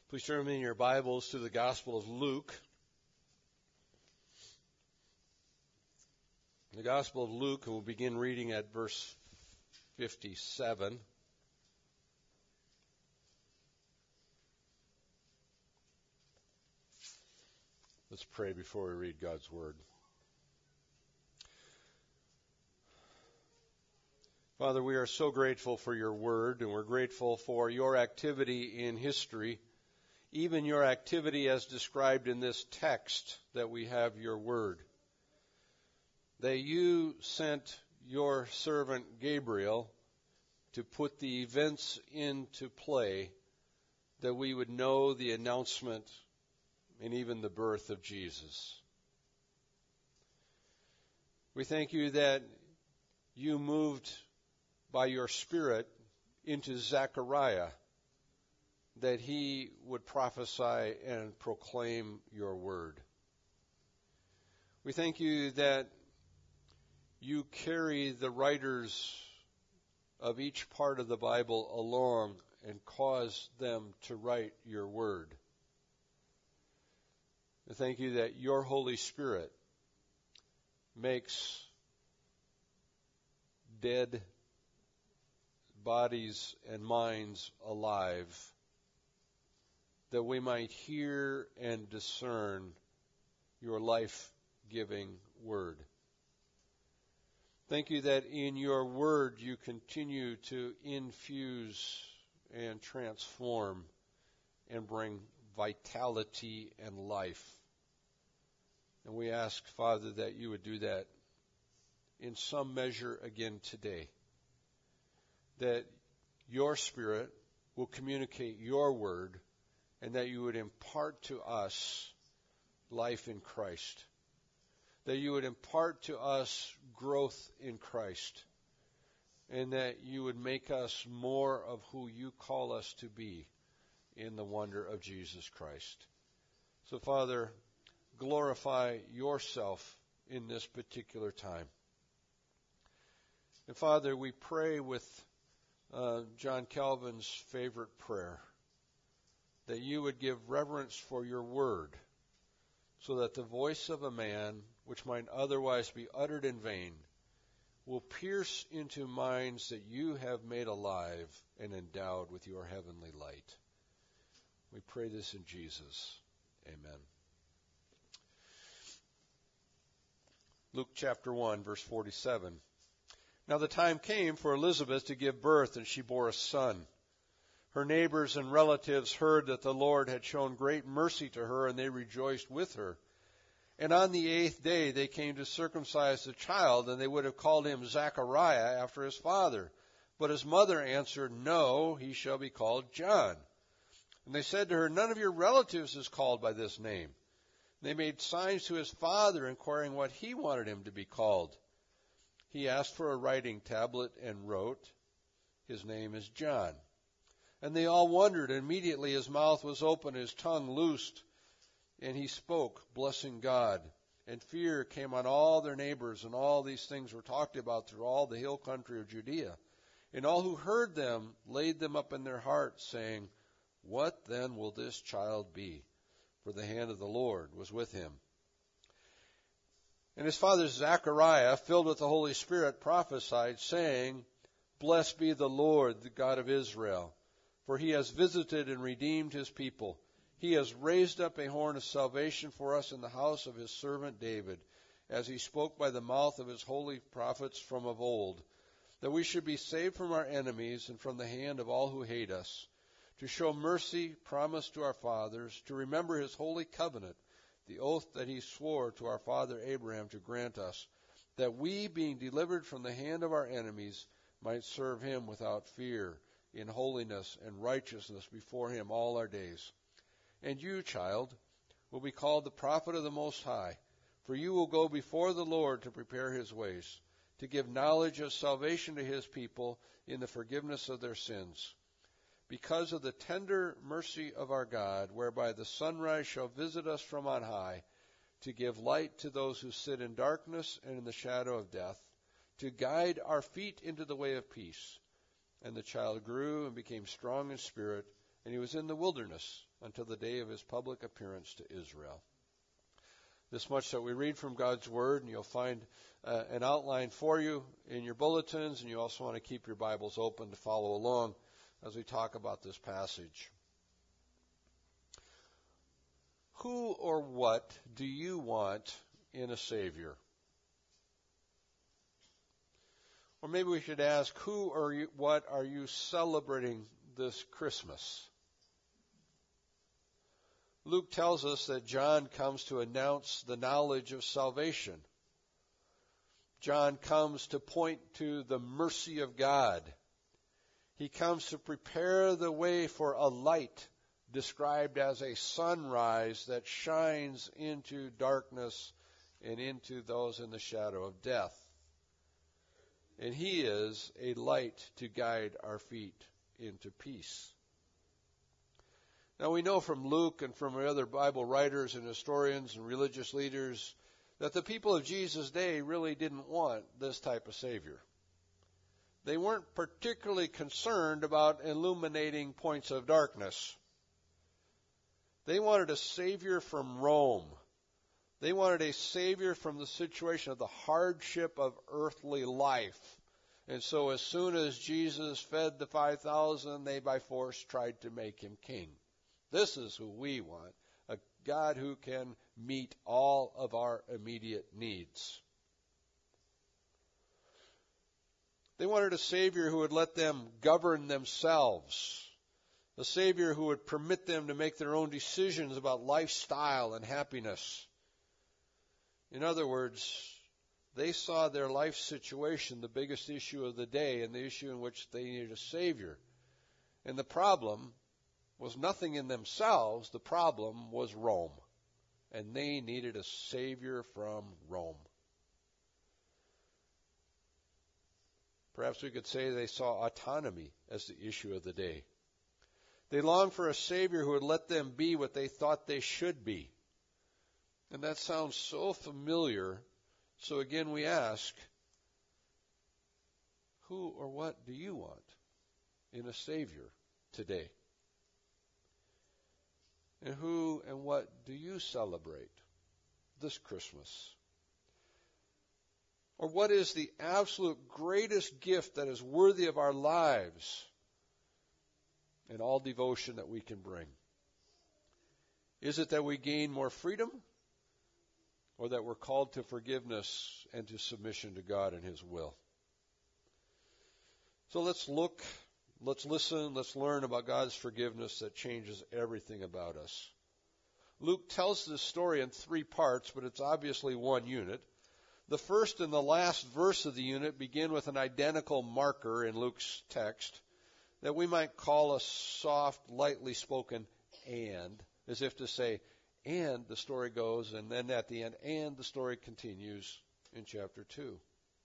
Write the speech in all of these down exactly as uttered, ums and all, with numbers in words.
Please turn me in your Bibles to the Gospel of Luke. The Gospel of Luke, and we'll begin reading at verse fifty-seven. Let's pray before we read God's Word. Father, we are so grateful for your Word, and we're grateful for your activity in history, even your activity as described in this text that we have your Word. That you sent your servant Gabriel to put the events into play, that we would know the announcement and even the birth of Jesus. We thank you that you moved by your Spirit into Zechariah, that he would prophesy and proclaim your word. We thank you that you carry the writers of each part of the Bible along and cause them to write your word. We thank you that your Holy Spirit makes dead bodies and minds alive, that we might hear and discern your life-giving word. Thank you that in your word you continue to infuse and transform and bring vitality and life. And we ask, Father, that you would do that in some measure again today, that your Spirit will communicate your word, and that you would impart to us life in Christ, that you would impart to us growth in Christ, and that you would make us more of who you call us to be in the wonder of Jesus Christ. So, Father, glorify yourself in this particular time. And, Father, we pray with uh, John Calvin's favorite prayer, that you would give reverence for your word, so that the voice of a man, which might otherwise be uttered in vain, will pierce into minds that you have made alive and endowed with your heavenly light. We pray this in Jesus. Amen. Luke chapter one, verse forty-seven. Now the time came for Elizabeth to give birth, and she bore a son. Her neighbors and relatives heard that the Lord had shown great mercy to her, and they rejoiced with her. And on the eighth day they came to circumcise the child, and they would have called him Zechariah after his father. But his mother answered, No, he shall be called John. And they said to her, None of your relatives is called by this name. They made signs to his father, inquiring what he wanted him to be called. He asked for a writing tablet and wrote, His name is John. And they all wondered, and immediately his mouth was open, his tongue loosed, and he spoke, blessing God. And fear came on all their neighbors, and all these things were talked about through all the hill country of Judea. And all who heard them laid them up in their hearts, saying, What then will this child be? For the hand of the Lord was with him. And his father Zechariah, filled with the Holy Spirit, prophesied, saying, Blessed be the Lord, the God of Israel, for he has visited and redeemed his people. He has raised up a horn of salvation for us in the house of his servant David, as he spoke by the mouth of his holy prophets from of old, that we should be saved from our enemies and from the hand of all who hate us, to show mercy promised to our fathers, to remember his holy covenant, the oath that he swore to our father Abraham to grant us, that we, being delivered from the hand of our enemies, might serve him without fear, in holiness and righteousness before him all our days. And you, child, will be called the prophet of the Most High, for you will go before the Lord to prepare his ways, to give knowledge of salvation to his people in the forgiveness of their sins, because of the tender mercy of our God, whereby the sunrise shall visit us from on high, to give light to those who sit in darkness and in the shadow of death, to guide our feet into the way of peace. And the child grew and became strong in spirit, and he was in the wilderness until the day of his public appearance to Israel. This much that we read from God's Word, and you'll find uh, an outline for you in your bulletins, and you also want to keep your Bibles open to follow along as we talk about this passage. Who or what do you want in a Savior? Or maybe we should ask, who or you, what are you celebrating this Christmas? Luke tells us that John comes to announce the knowledge of salvation. John comes to point to the mercy of God. He comes to prepare the way for a light described as a sunrise that shines into darkness and into those in the shadow of death. And he is a light to guide our feet into peace. Now we know from Luke and from other Bible writers and historians and religious leaders that the people of Jesus' day really didn't want this type of Savior. They weren't particularly concerned about illuminating points of darkness. They wanted a Savior from Rome. They wanted a Savior from the situation of the hardship of earthly life. And so as soon as Jesus fed the five thousand, they by force tried to make him king. This is who we want, a God who can meet all of our immediate needs. They wanted a Savior who would let them govern themselves, a Savior who would permit them to make their own decisions about lifestyle and happiness. In other words, they saw their life situation the biggest issue of the day and the issue in which they needed a Savior. And the problem was nothing in themselves. The problem was Rome. And they needed a Savior from Rome. Perhaps we could say they saw autonomy as the issue of the day. They longed for a Savior who would let them be what they thought they should be. And that sounds so familiar. So again we ask, who or what do you want in a Savior today? And who and what do you celebrate this Christmas? Or what is the absolute greatest gift that is worthy of our lives and all devotion that we can bring? Is it that we gain more freedom, or that we're called to forgiveness and to submission to God and His will? So let's look, let's listen, let's learn about God's forgiveness that changes everything about us. Luke tells this story in three parts, but it's obviously one unit. The first and the last verse of the unit begin with an identical marker in Luke's text that we might call a soft, lightly spoken and, as if to say, and the story goes, and then at the end, and the story continues in chapter two.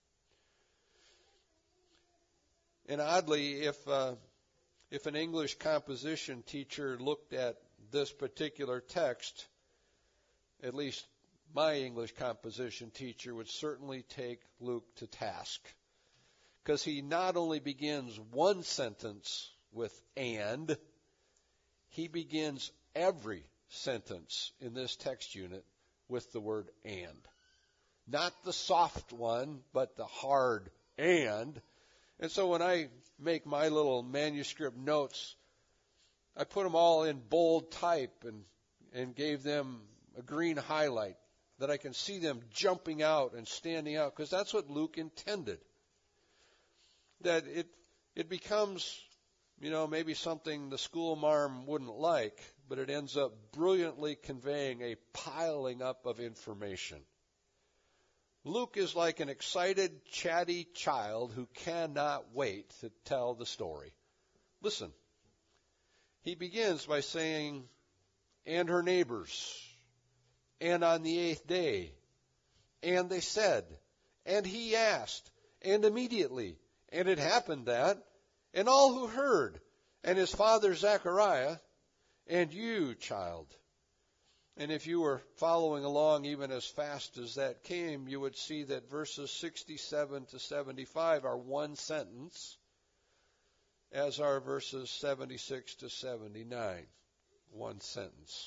And oddly, if uh, if an English composition teacher looked at this particular text, at least my English composition teacher would certainly take Luke to task. Because he not only begins one sentence with and, he begins every sentence in this text unit with the word and. Not the soft one, but the hard and. And so when I make my little manuscript notes, I put them all in bold type and, and gave them a green highlight that I can see them jumping out and standing out, because that's what Luke intended. That it it becomes, you know, maybe something the school marm wouldn't like, but it ends up brilliantly conveying a piling up of information. Luke is like an excited, chatty child who cannot wait to tell the story. Listen. He begins by saying, and her neighbors, and on the eighth day, and they said, and he asked, and immediately, and it happened that, and all who heard, and his father Zechariah, and you, child. And if you were following along even as fast as that came, you would see that verses sixty-seven to seventy-five are one sentence, as are verses seventy-six to seventy-nine. One sentence.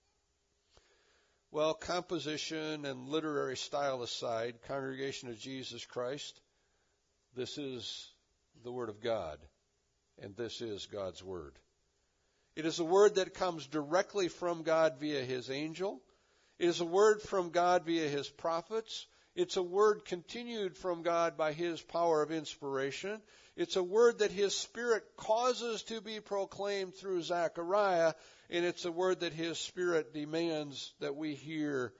Well, composition and literary style aside, Congregation of Jesus Christ, this is the Word of God, and this is God's Word. It is a word that comes directly from God via His angel. It is a word from God via His prophets. It's a word continued from God by His power of inspiration. It's a word that His Spirit causes to be proclaimed through Zechariah, and it's a word that His Spirit demands that we hear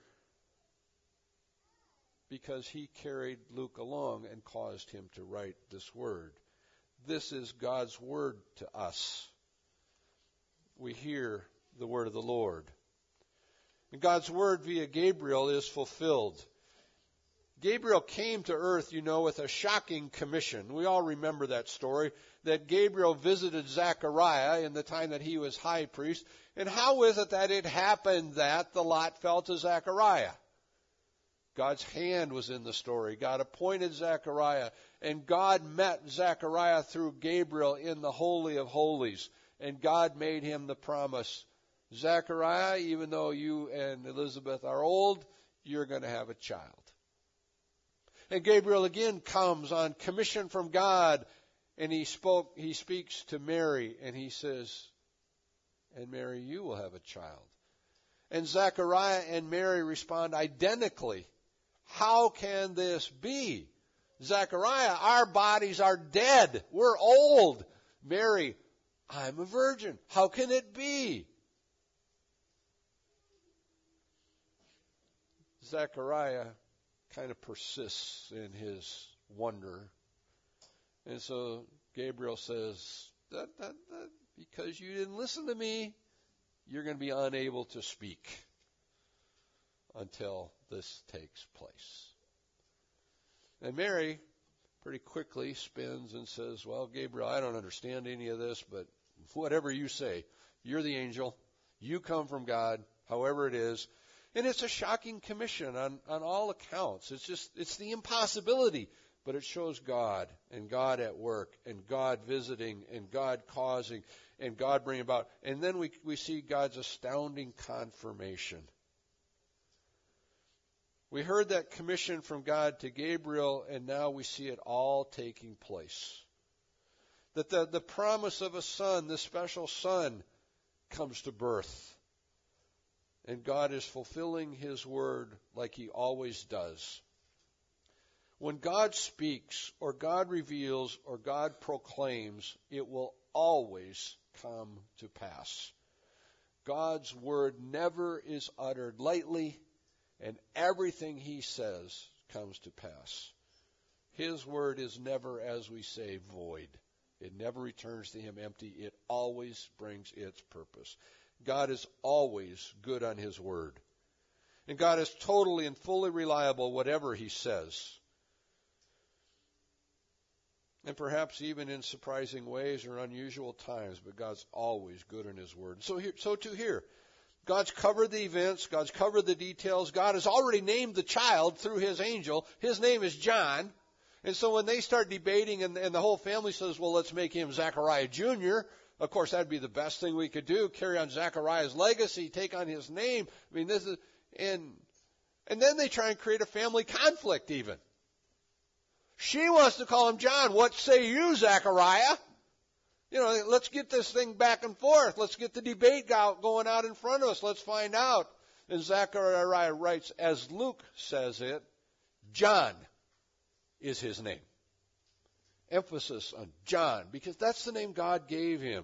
because He carried Luke along and caused him to write this word. This is God's word to us. We hear the word of the Lord. And God's word via Gabriel is fulfilled. Gabriel came to earth, you know, with a shocking commission. We all remember that story, that Gabriel visited Zechariah in the time that he was high priest. And how is it that it happened that the lot fell to Zechariah? God's hand was in the story. God appointed Zechariah, and God met Zechariah through Gabriel in the Holy of Holies. And God made him the promise, Zechariah, even though you and Elizabeth are old, you're going to have a child. And Gabriel again comes on commission from God, and he spoke. He speaks to Mary, and he says, and Mary, you will have a child. And Zechariah and Mary respond identically. How can this be? Zechariah, our bodies are dead. We're old. Mary, I'm a virgin. How can it be? Zechariah kind of persists in his wonder. And so Gabriel says, that, that, that, because you didn't listen to me, you're going to be unable to speak until this takes place. And Mary pretty quickly spins and says, well, Gabriel, I don't understand any of this, but whatever you say, you're the angel. You come from God, however it is. And it's a shocking commission on, on all accounts. It's just, it's the impossibility. But it shows God, and God at work, and God visiting, and God causing, and God bringing about. And then we, we see God's astounding confirmation. We heard that commission from God to Gabriel, and now we see it all taking place. That the, the promise of a son, this special son, comes to birth. And God is fulfilling His word like He always does. When God speaks, or God reveals, or God proclaims, it will always come to pass. God's word never is uttered lightly, and everything He says comes to pass. His word is never, as we say, void. It never returns to Him empty. It always brings its purpose. God is always good on His word. And God is totally and fully reliable whatever He says. And perhaps even in surprising ways or unusual times, but God's always good in His word. So here, so too here. God's covered the events. God's covered the details. God has already named the child through His angel. His name is John. And so when they start debating and, and the whole family says, well, let's make him Zechariah Junior, of course, that'd be the best thing we could do, carry on Zechariah's legacy, take on his name. I mean, this is, and, and then they try and create a family conflict even. She wants to call him John. What say you, Zechariah? You know, let's get this thing back and forth. Let's get the debate going out in front of us. Let's find out. And Zechariah writes, as Luke says it, John is his name. Emphasis on John, because that's the name God gave him.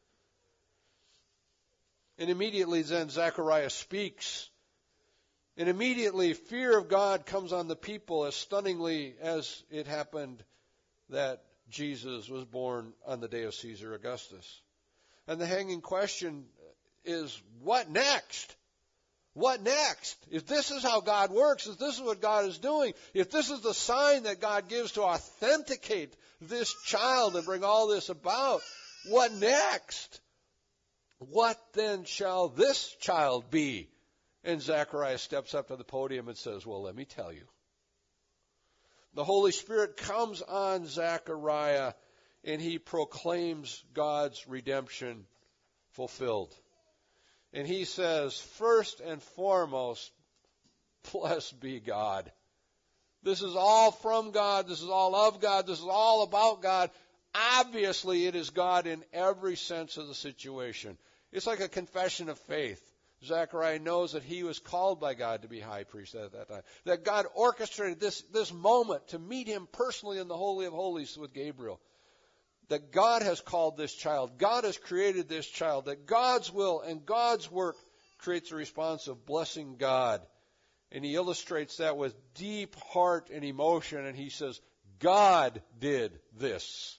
And immediately then Zechariah speaks. And immediately fear of God comes on the people as stunningly as it happened that Jesus was born on the day of Caesar Augustus. And the hanging question is, what next? What next? If this is how God works, if this is what God is doing, if this is the sign that God gives to authenticate this child and bring all this about, what next? What then shall this child be? And Zechariah steps up to the podium and says, well, let me tell you. The Holy Spirit comes on Zechariah, and he proclaims God's redemption fulfilled. And he says, first and foremost, blessed be God. This is all from God. This is all of God. This is all about God. Obviously, it is God in every sense of the situation. It's like a confession of faith. Zechariah knows that he was called by God to be high priest at that time. That God orchestrated this, this moment to meet him personally in the Holy of Holies with Gabriel. That God has called this child. God has created this child. That God's will and God's work creates a response of blessing God. And he illustrates that with deep heart and emotion. And he says, God did this.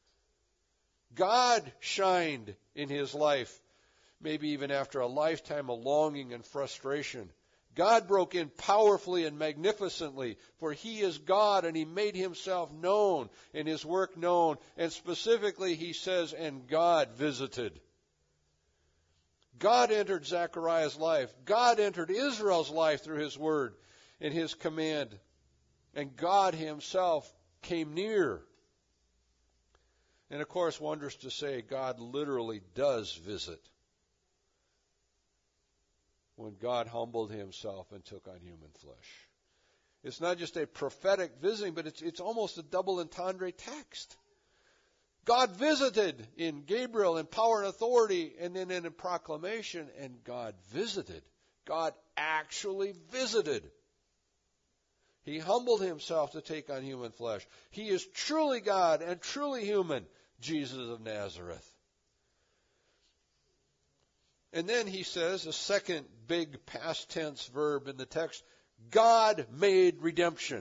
God shined in his life. Maybe even after a lifetime of longing and frustration. God broke in powerfully and magnificently, for he is God, and he made himself known and his work known. And specifically, he says, and God visited. God entered Zechariah's life. God entered Israel's life through his word and his command. And God himself came near. And of course, wonders to say, God literally does visit. When God humbled himself and took on human flesh. It's not just a prophetic visiting, but it's, it's almost a double entendre text. God visited in Gabriel in power and authority, and then in a proclamation, and God visited. God actually visited. He humbled himself to take on human flesh. He is truly God and truly human, Jesus of Nazareth. And then he says, a second big past tense verb in the text, God made redemption.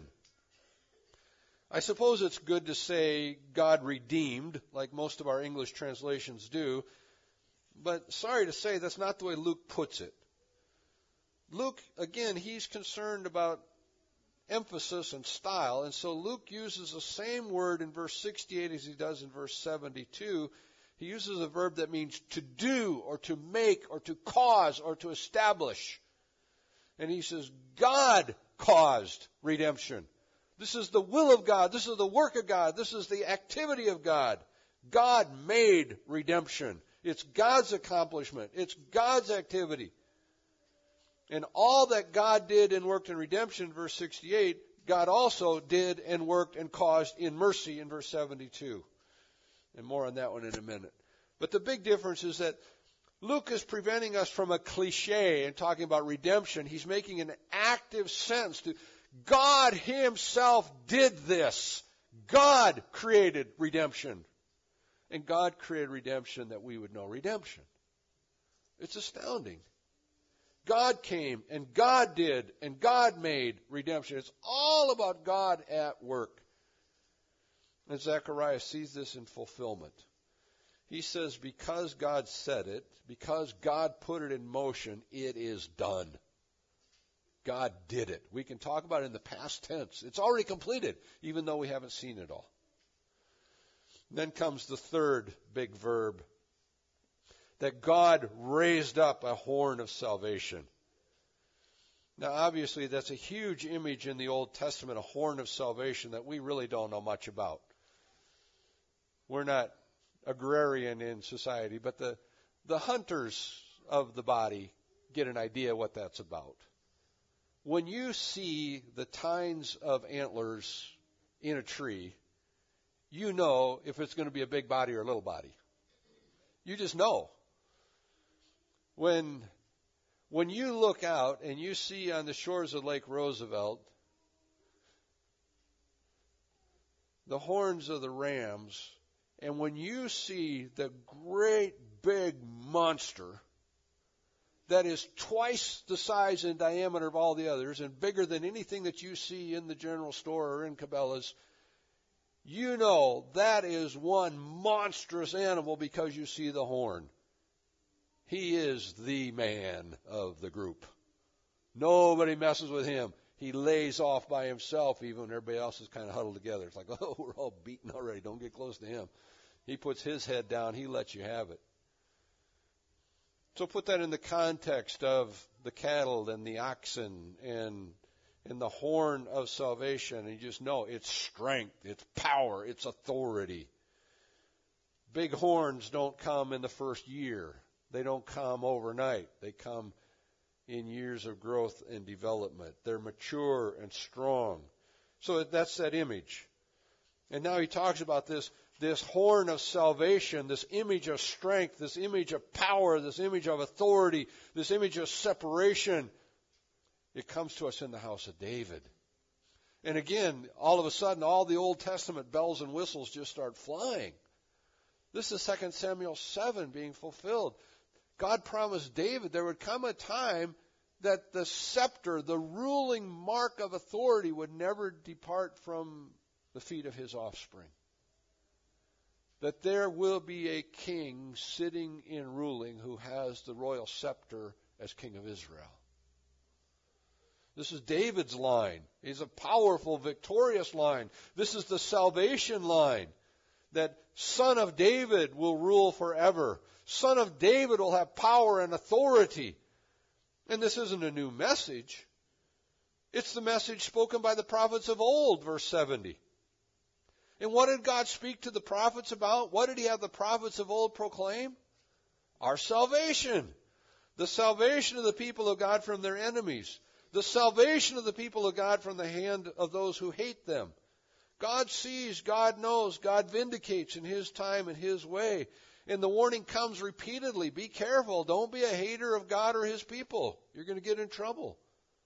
I suppose it's good to say God redeemed, like most of our English translations do, but sorry to say that's not the way Luke puts it. Luke, again, he's concerned about emphasis and style, and so Luke uses the same word in verse sixty-eight as he does in verse seventy-two. He uses a verb that means to do or to make or to cause or to establish. And he says, God caused redemption. This is the will of God. This is the work of God. This is the activity of God. God made redemption. It's God's accomplishment. It's God's activity. And all that God did and worked in redemption, verse sixty-eight, God also did and worked and caused in mercy in verse seventy-two. And more on that one in a minute. But the big difference is that Luke is preventing us from a cliche and talking about redemption. He's making an active sense to God himself did this. God created redemption. And God created redemption that we would know redemption. It's astounding. God came and God did and God made redemption. It's all about God at work. And Zechariah sees this in fulfillment. He says, because God said it, because God put it in motion, it is done. God did it. We can talk about it in the past tense. It's already completed, even though we haven't seen it all. Then comes the third big verb, that God raised up a horn of salvation. Now, obviously, that's a huge image in the Old Testament, a horn of salvation that we really don't know much about. We're not agrarian in society, but the, the hunters of the body get an idea what that's about. When you see the tines of antlers in a tree, you know if it's going to be a big body or a little body. You just know. When, when you look out and you see on the shores of Lake Roosevelt the horns of the rams, and when you see the great big monster that is twice the size and diameter of all the others and bigger than anything that you see in the general store or in Cabela's, you know that is one monstrous animal because you see the horn. He is the man of the group. Nobody messes with him. He lays off by himself even when everybody else is kind of huddled together. It's like, oh, we're all beaten already. Don't get close to him. He puts his head down. He lets you have it. So put that in the context of the cattle and the oxen and, and the horn of salvation. And you just know it's strength, it's power, it's authority. big horns don't come in the first year. They don't come overnight. They come in years of growth and development. They're mature and strong. So that's that image. And now he talks about this, this horn of salvation, this image of strength, this image of power, this image of authority, this image of separation. It comes to us in the house of David. And again, all of a sudden, all the Old Testament bells and whistles just start flying. This is Second Samuel seven being fulfilled. God promised David there would come a time that the scepter, the ruling mark of authority, would never depart from the feet of his offspring. That there will be a king sitting and ruling who has the royal scepter as king of Israel. This is David's line. He's a powerful, victorious line. This is the salvation line. That son of David will rule forever. Son of David will have power and authority. And this isn't a new message. It's the message spoken by the prophets of old, verse seventy. And what did God speak to the prophets about? What did he have the prophets of old proclaim? Our salvation. The salvation of the people of God from their enemies. The salvation of the people of God from the hand of those who hate them. God sees, God knows, God vindicates in his time and his way. And the warning comes repeatedly. Be careful. Don't be a hater of God or his people. You're going to get in trouble.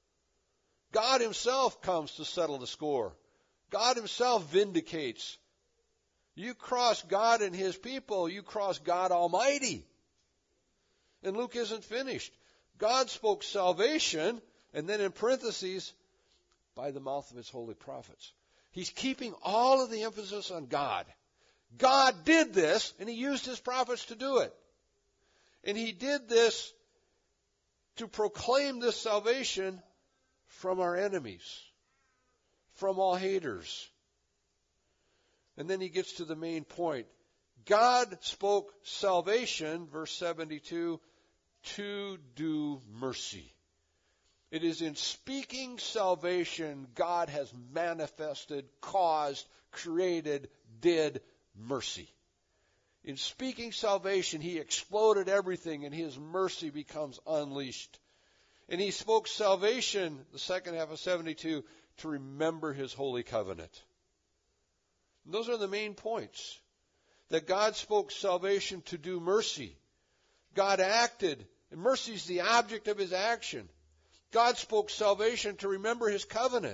God himself comes to settle the score. God himself vindicates. You cross God and his people, you cross God Almighty. And Luke isn't finished. God spoke salvation, and then in parentheses, by the mouth of his holy prophets. He's keeping all of the emphasis on God. God did this, and he used his prophets to do it. And he did this to proclaim this salvation from our enemies, from all haters. And then he gets to the main point. God spoke salvation, verse seventy-two, to do mercy. It is in speaking salvation God has manifested, caused, created, did mercy. In speaking salvation, he exploded everything and his mercy becomes unleashed. And he spoke salvation, the second half of seventy-two, to remember his holy covenant. And those are the main points. That God spoke salvation to do mercy. God acted, and mercy is the object of his action. God spoke salvation to remember his covenant.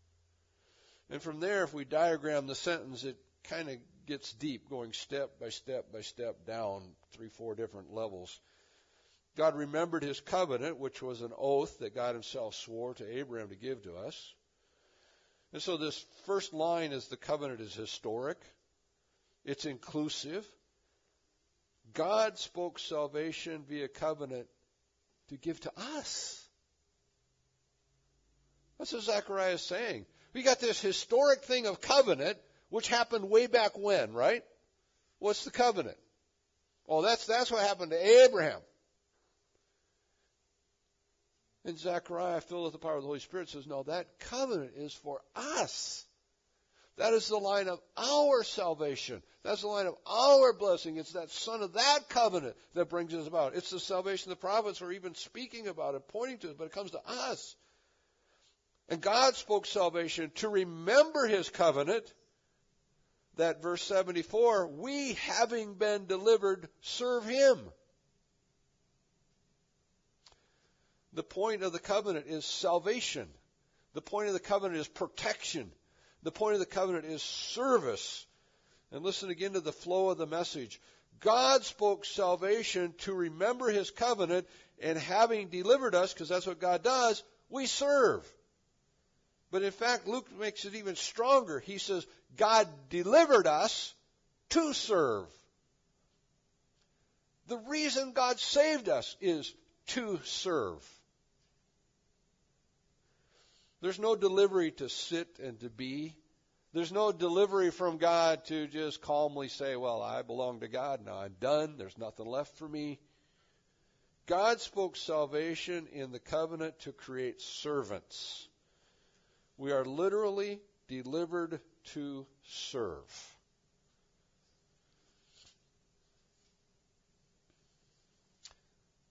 And from there, if we diagram the sentence, it kind of gets deep, going step by step by step down three, four different levels. God remembered his covenant, which was an oath that God himself swore to Abraham to give to us. And so this first line is the covenant is historic. It's inclusive. God spoke salvation via covenant to give to us. That's what Zechariah is saying. We got this historic thing of covenant, which happened way back when, right? What's the covenant? Oh, that's that's what happened to Abraham. And Zechariah, filled with the power of the Holy Spirit, says, no, that covenant is for us. That is the line of our salvation. That's the line of our blessing. It's that son of that covenant that brings us about. It's the salvation the prophets are even speaking about and pointing to, but it comes to us. And God spoke salvation to remember his covenant, that verse seventy-four, we having been delivered serve him. The point of the covenant is salvation. The point of the covenant is protection. The point of the covenant is service. And listen again to the flow of the message. God spoke salvation to remember his covenant, and having delivered us, because that's what God does, we serve. But in fact, Luke makes it even stronger. He says, God delivered us to serve. The reason God saved us is to serve. There's no delivery to sit and to be. There's no delivery from God to just calmly say, well, I belong to God, now I'm done, there's nothing left for me. God spoke salvation in the covenant to create servants. We are literally delivered to serve.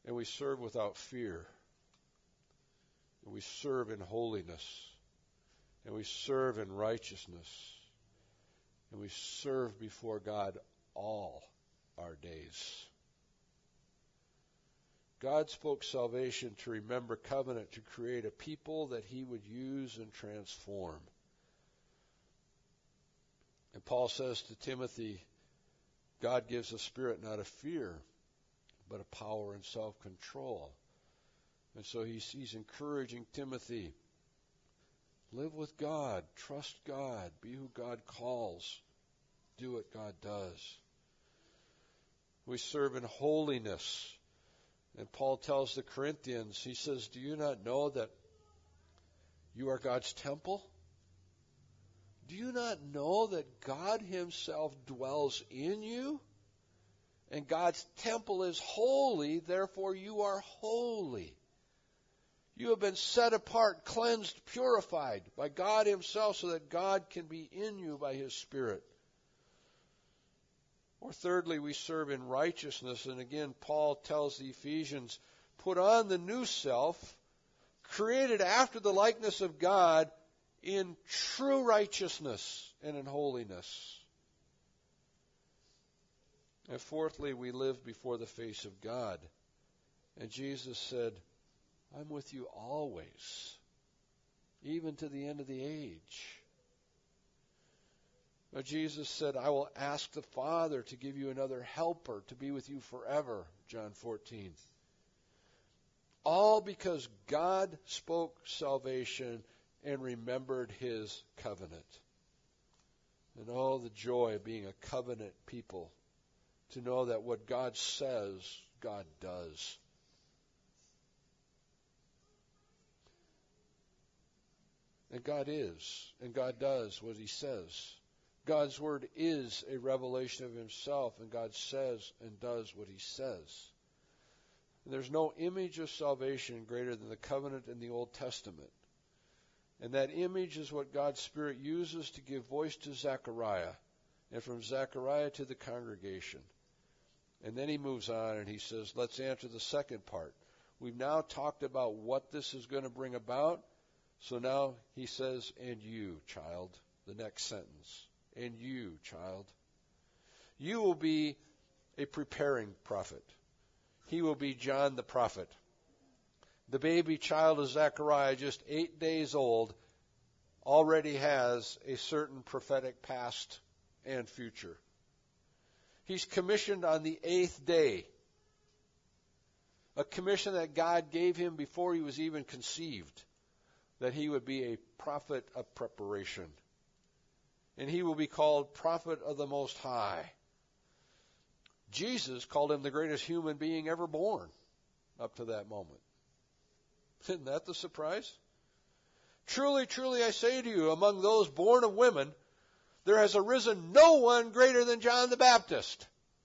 And we serve without fear. And we serve in holiness. And we serve in righteousness. And we serve before God all our days. God spoke salvation to remember covenant, to create a people that he would use and transform. And Paul says to Timothy, God gives a spirit not of fear, but of power and self-control. And so he's, he's encouraging Timothy, live with God, trust God, be who God calls, do what God does. We serve in holiness. And Paul tells the Corinthians, he says, do you not know that you are God's temple? Do you not know that God himself dwells in you? And God's temple is holy, therefore you are holy. You have been set apart, cleansed, purified by God himself so that God can be in you by his Spirit. Or thirdly, we serve in righteousness. And again, Paul tells the Ephesians, put on the new self, created after the likeness of God in true righteousness and in holiness. And fourthly, we live before the face of God. And Jesus said, I'm with you always, even to the end of the age. Now, Jesus said, I will ask the Father to give you another helper to be with you forever, John fourteen. All because God spoke salvation and remembered his covenant. And all the joy of being a covenant people, to know that what God says, God does. And God is, and God does what he says. God's word is a revelation of himself, and God says and does what he says. And there's no image of salvation greater than the covenant in the Old Testament. And that image is what God's Spirit uses to give voice to Zechariah, and from Zechariah to the congregation. And then he moves on and he says, let's answer the second part. We've now talked about what this is going to bring about. So now he says, and you, child, the next sentence. And you, child. You will be a preparing prophet. He will be John the prophet. The baby child of Zechariah, just eight days old, already has a certain prophetic past and future. He's commissioned on the eighth day. A commission that God gave him before he was even conceived. That he would be a prophet of preparation. And he will be called prophet of the Most High. Jesus called him the greatest human being ever born up to that moment. Isn't that the surprise? Truly, truly, I say to you, among those born of women, there has arisen no one greater than John the Baptist.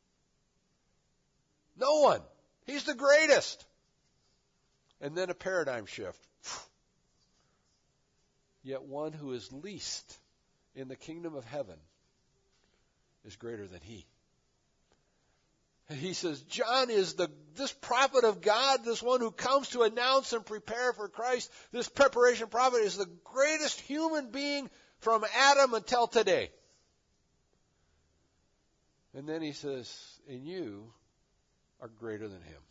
No one. He's the greatest. And then a paradigm shift. Yet one who is least in the kingdom of heaven is greater than he. And he says, John is the this prophet of God, this one who comes to announce and prepare for Christ. This preparation prophet is the greatest human being from Adam until today. And then he says, and you are greater than him.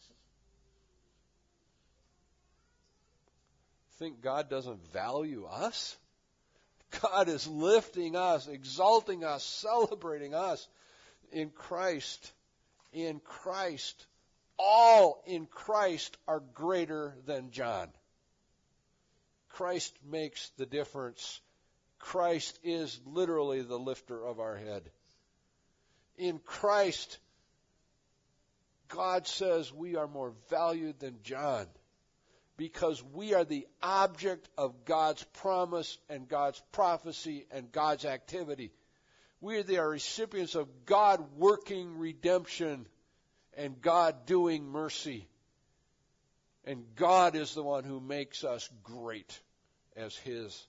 Think God doesn't value us? God is lifting us, exalting us, celebrating us in Christ. In Christ. All in Christ are greater than John. Christ makes the difference. Christ is literally the lifter of our head. In Christ, God says we are more valued than John. Because we are the object of God's promise and God's prophecy and God's activity. We are the recipients of God working redemption and God doing mercy. And God is the one who makes us great as his.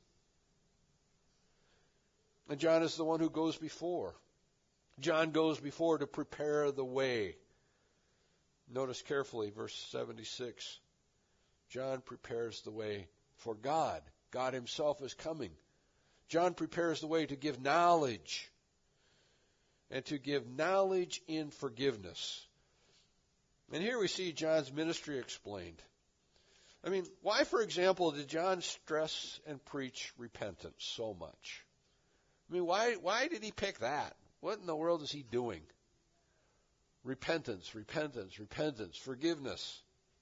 And John is the one who goes before. John goes before to prepare the way. Notice carefully verse seventy-six. John prepares the way for God. God himself is coming. John prepares the way to give knowledge, and to give knowledge in forgiveness. And here we see John's ministry explained. I mean, why, for example, did John stress and preach repentance so much? I mean, why why did he pick that? What in the world is he doing? Repentance, repentance, repentance, forgiveness.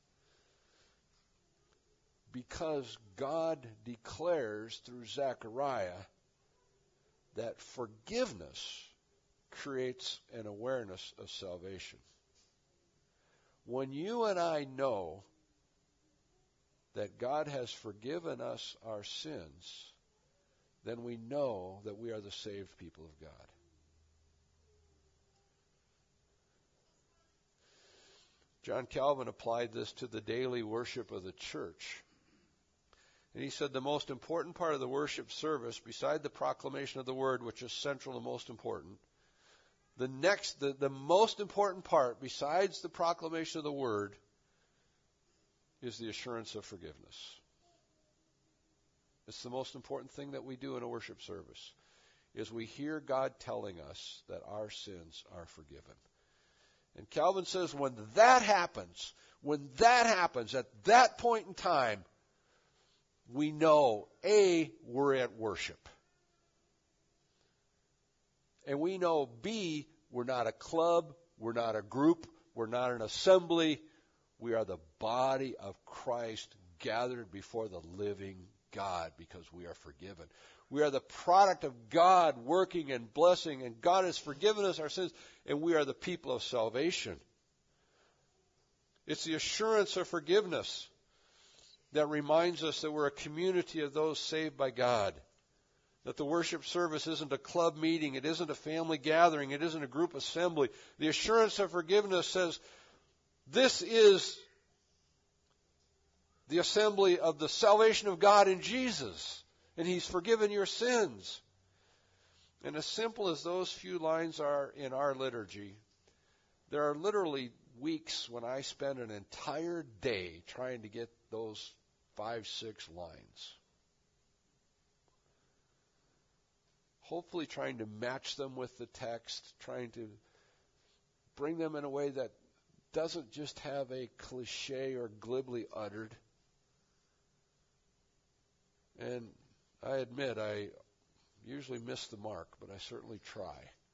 Because God declares through Zechariah that forgiveness creates an awareness of salvation. When you and I know that God has forgiven us our sins, then we know that we are the saved people of God. John Calvin applied this to the daily worship of the church. And he said the most important part of the worship service, beside the proclamation of the word, which is central and most important, the next, the, the most important part, besides the proclamation of the word, is the assurance of forgiveness. It's the most important thing that we do in a worship service, is we hear God telling us that our sins are forgiven. And Calvin says when that happens, when that happens, at that point in time, we know, A, we're at worship. And we know, B, we're not a club, we're not a group, we're not an assembly. We are the body of Christ gathered before the living God because we are forgiven. We are the product of God working and blessing, and God has forgiven us our sins, and we are the people of salvation. It's the assurance of forgiveness that reminds us that we're a community of those saved by God. That the worship service isn't a club meeting, it isn't a family gathering, it isn't a group assembly. The assurance of forgiveness says, this is the assembly of the salvation of God in Jesus, and He's forgiven your sins. And as simple as those few lines are in our liturgy, there are literally weeks when I spend an entire day trying to get those five, six lines. Hopefully trying to match them with the text, trying to bring them in a way that doesn't just have a cliche or glibly uttered. And I admit I usually miss the mark, but I certainly try.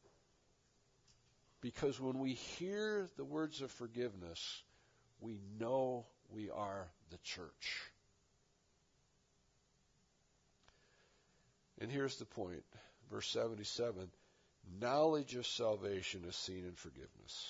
Because when we hear the words of forgiveness, we know we are the church. And here's the point. Verse seventy-seven, knowledge of salvation is seen in forgiveness.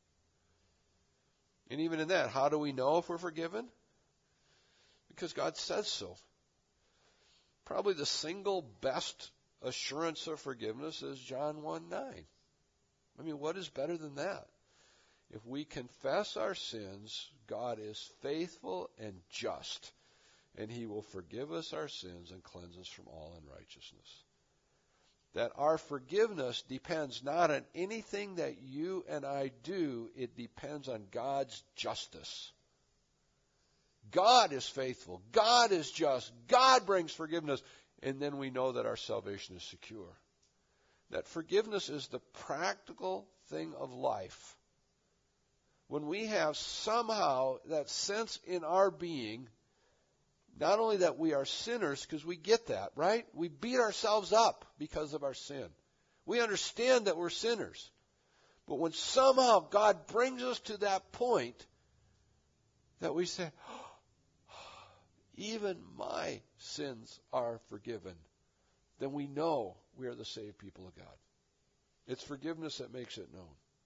And even in that, how do we know if we're forgiven? Because God says so. Probably the single best assurance of forgiveness is John one nine. I mean, what is better than that? If we confess our sins, God is faithful and just, and He will forgive us our sins and cleanse us from all unrighteousness. That our forgiveness depends not on anything that you and I do, it depends on God's justice. God is faithful. God is just. God brings forgiveness. And then we know that our salvation is secure. That forgiveness is the practical thing of life. When we have somehow that sense in our being, not only that we are sinners, because we get that, right? We beat ourselves up because of our sin. We understand that we're sinners. But when somehow God brings us to that point that we say, oh, even my sins are forgiven, then we know we are the saved people of God. It's forgiveness that makes it known.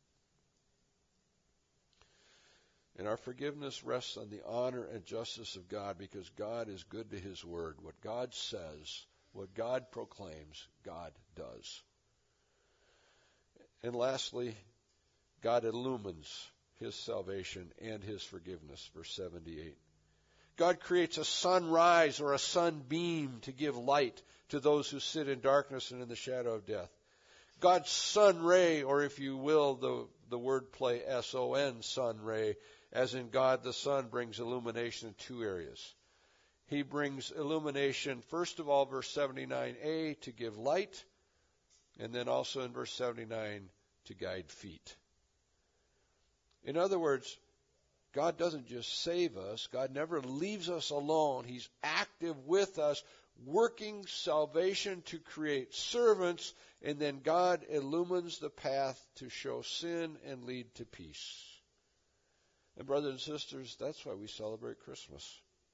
And our forgiveness rests on the honor and justice of God because God is good to His word. What God says, what God proclaims, God does. And lastly, God illumines His salvation and His forgiveness. Verse seventy-eight. God creates a sunrise or a sunbeam to give light to those who sit in darkness and in the shadow of death. God's sun ray, or if you will, the, the word play S O N, sun ray, as in God the Son brings illumination in two areas. He brings illumination, first of all, verse seventy-nine a, to give light, and then also in verse seventy-nine, to guide feet. In other words, God doesn't just save us. God never leaves us alone. He's active with us, working salvation to create servants, and then God illumines the path to show sin and lead to peace. And brothers and sisters, that's why we celebrate Christmas.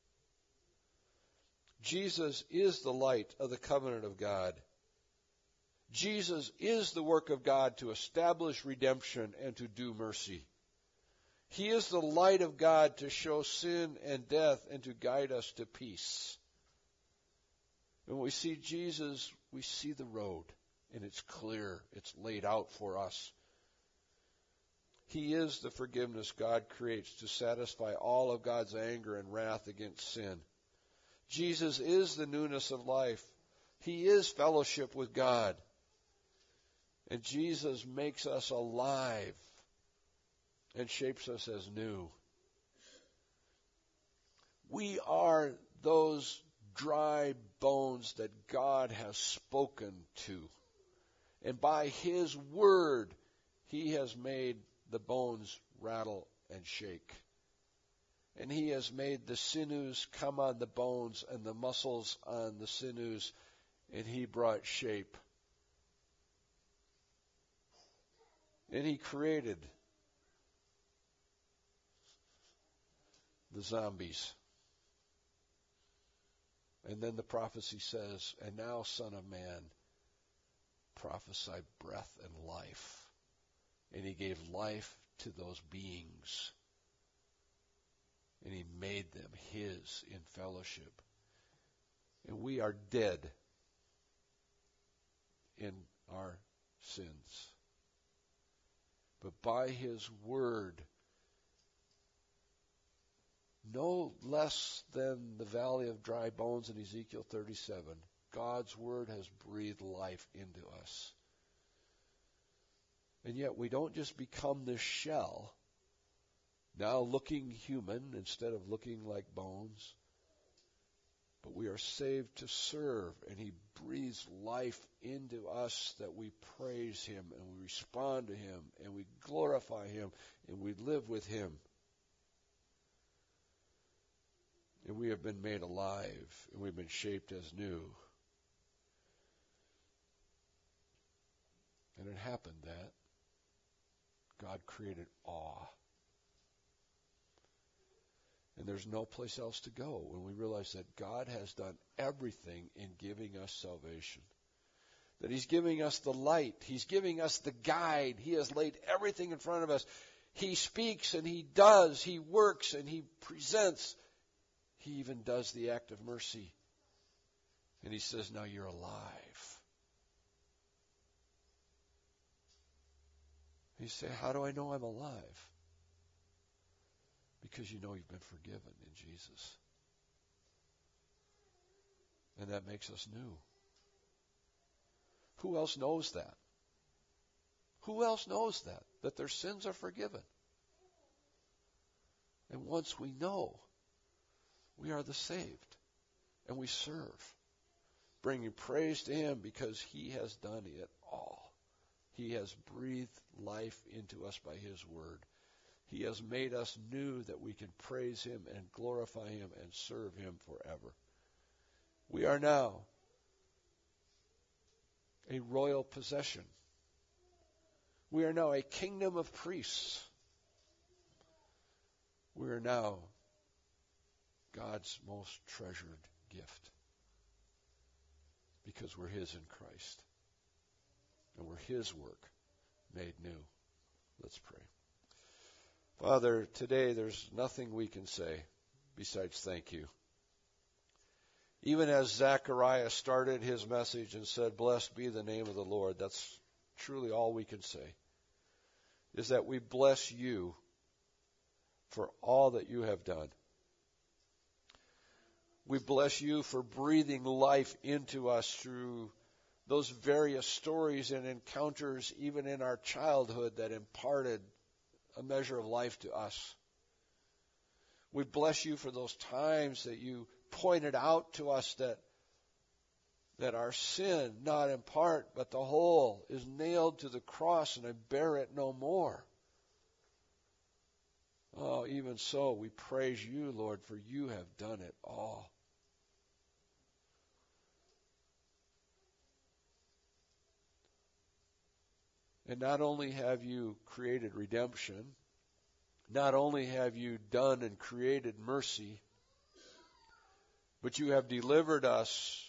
Jesus is the light of the covenant of God. Jesus is the work of God to establish redemption and to do mercy. He is the light of God to show sin and death and to guide us to peace. And when we see Jesus, we see the road, and it's clear. It's laid out for us. He is the forgiveness God creates to satisfy all of God's anger and wrath against sin. Jesus is the newness of life. He is fellowship with God. And Jesus makes us alive and shapes us as new. We are those dry bones that God has spoken to. And by His word, He has made the bones rattle and shake. And He has made the sinews come on the bones and the muscles on the sinews, and He brought shape. And He created the zombies. And then the prophecy says, and now, Son of Man, prophesy breath and life. And He gave life to those beings. And He made them His in fellowship. And we are dead in our sins. But by His word, no less than the valley of dry bones in Ezekiel thirty-seven, God's word has breathed life into us. And yet we don't just become this shell, now looking human instead of looking like bones, but we are saved to serve, and He breathes life into us that we praise Him and we respond to Him and we glorify Him and we live with Him. And we have been made alive, and we've been shaped as new. And it happened that God created awe. And there's no place else to go when we realize that God has done everything in giving us salvation. That He's giving us the light. He's giving us the guide. He has laid everything in front of us. He speaks and He does. He works and He presents. He even does the act of mercy. And He says, now you're alive. You say, how do I know I'm alive? Because you know you've been forgiven in Jesus. And that makes us new. Who else knows that? Who else knows that? That their sins are forgiven. And once we know, we are the saved. And we serve, bringing praise to Him because He has done it all. He has breathed life into us by His word. He has made us new that we can praise Him and glorify Him and serve Him forever. We are now a royal possession. We are now a kingdom of priests. We are now God's most treasured gift because we're His in Christ. And we're His work made new. Let's pray. Father, today there's nothing we can say besides thank you. Even as Zechariah started his message and said, blessed be the name of the Lord, that's truly all we can say, is that we bless you for all that you have done. We bless you for breathing life into us through those various stories and encounters even in our childhood that imparted a measure of life to us. We bless you for those times that you pointed out to us that that our sin, not in part, but the whole, is nailed to the cross and I bear it no more. Oh, even so, we praise you, Lord, for you have done it all. And not only have you created redemption, not only have you done and created mercy, but you have delivered us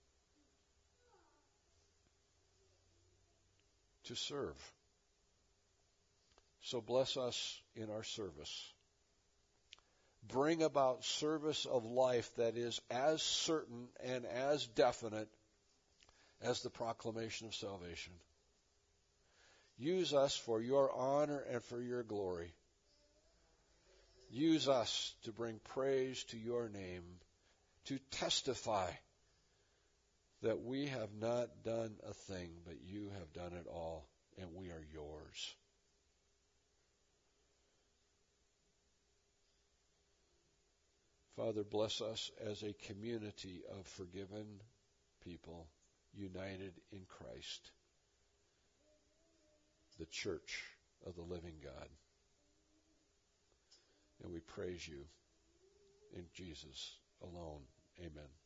to serve. So bless us in our service. Bring about service of life that is as certain and as definite as the proclamation of salvation. Use us for your honor and for your glory. Use us to bring praise to your name, to testify that we have not done a thing, but you have done it all, and we are yours. Father, bless us as a community of forgiven people united in Christ, the church of the living God. And we praise you in Jesus alone. Amen.